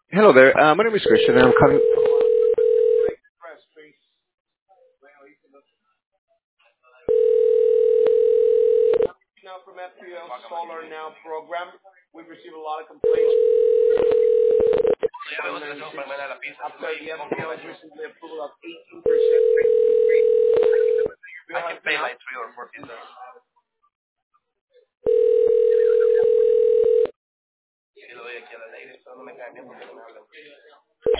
Hello there. My name is Christian, and I'm calling. Now from FPL Solar Now program. We receive a lot of complaints Ya luego se le hacemos palmera a la pizza, after no hay the FPL compromise. recently approval of 18% I bill can has been pay out. like 3 or 4 pizzas. Y le doy aquí a la lady, pero no me cae bien porque no me habla.